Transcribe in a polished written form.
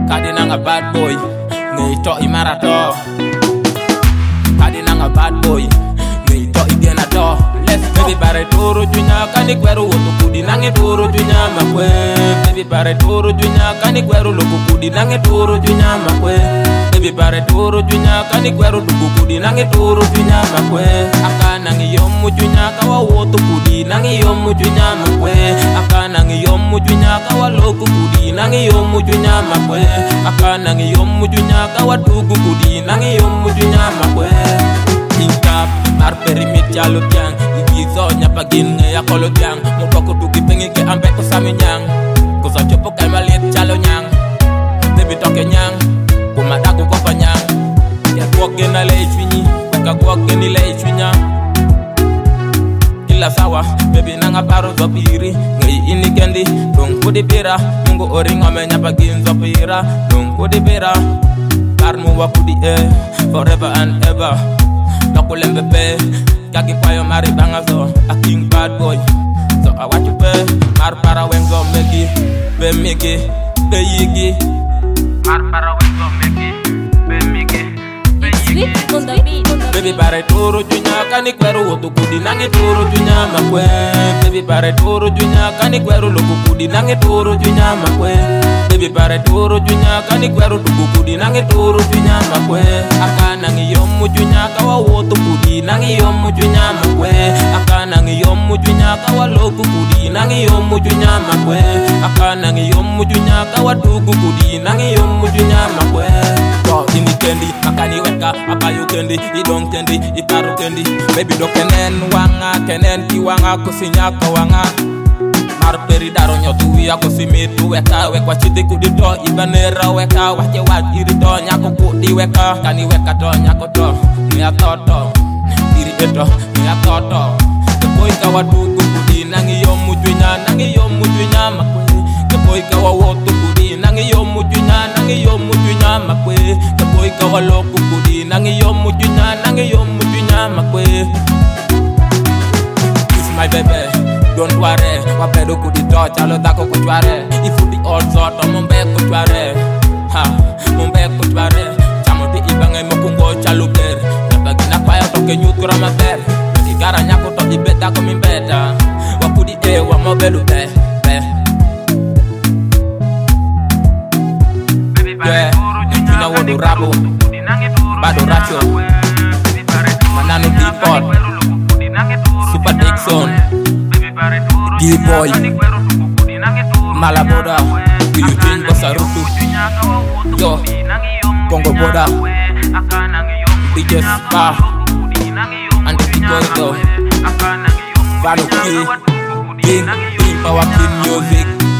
Kadi nanga bad boy, ngay to imarato. Kadi nanga bad boy, ngay to igena to. Let's baby bare toro junya kani kweru wotu kudi nange toro junya makwe. Baby bare toro junya kani kweru loko kudi nange toro junya makwe. Baby bare toro junya kani kweru tuku kudi nange toro junya makwe. Aka nange yomu junya kawa wotu kudi nange yomu junya makwe. Aka nange yomu junya kawa loko kudi nange yomu junya makwe. Aka nange yomu junya kawa tuku kudi nange yomu junya makwe. Ingkap mar perimit jalo tiang igizo nyapa gin nge akolo tiang mutoko tuki pengi ke ampe ko sami nyang ko sa chopo kay malit jalo nyang debi toke nyang kuma dago ko nyang ya gwoge na le chwinyi ka gwoge ni le chwinya illa sawa baby nanga paro zopiri ngai ini kendi dong kudi bira mungo oringa me nyapa gin zopira dong kudi bira karmu wakudi forever and ever. Loko lembe kaki kwayo mari banga so a king bad boy. So I watch you pay mar para wengo megi be megi be yigi mar para wengo megi be megi be yigi. Baby bare toro junya kani kweru wotu kudi nange toro junya makwe. Baby bare toro junya kani kweru loko kudi nange toro junya makwe. Baby bare toro junya kani kweru tuku kudi nange toro junya makwe. Aka nange yomu junya kawa wotu kudi nange yomu junya makwe. Aka nange yomu junya kawa loko kudi nange yomu junya makwe. Aka nange yomu junya kawa tuku kudi nange yomu junya makwe. To ini kendi akani weka abayu kendi idong kendi iparu kendi. Baby do kenen wanga kenen ti wanga kusinya kawanga. Mar peri daro nyotu ya kusimitu weka wekwa chidi kudito ibanera weka wache wajirito nyako kudi weka kani weka to nyako to niya toto diri eto niya toto kepoi kawa tuku kudi nangi yomu junya makwe. Kepoi kawa wotu kudi nangi yomu junya makwe. Kepoi kawa loku kudi nangi yomu junya makwe. This my baby, don't worry. Wabedo kudi to chalo dako ko chware. Ifudi also to mombe ko chware. Ha, mombe ko chware. Chamo di ibange mokungo chalo ber. Nyabagi na kwaya toke nyutura maber. Igara nyako to ibeta ko mimbeta. Wakudi wa mobelu be. Yeah, itunya wodu rabo. Bado racho. Manano T-Pod Super Dixon D-Boy Malaboda Yujin Basarutu Yo Congo Boda DJ Spa Anticordo Valo King Power King Music